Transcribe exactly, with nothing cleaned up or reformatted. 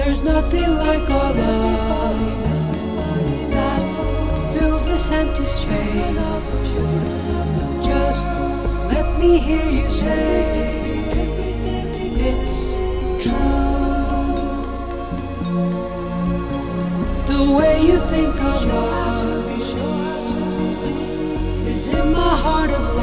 There's nothing like our love that fills this empty space. Just let me hear you say it's true. The way you think of love is in my heart of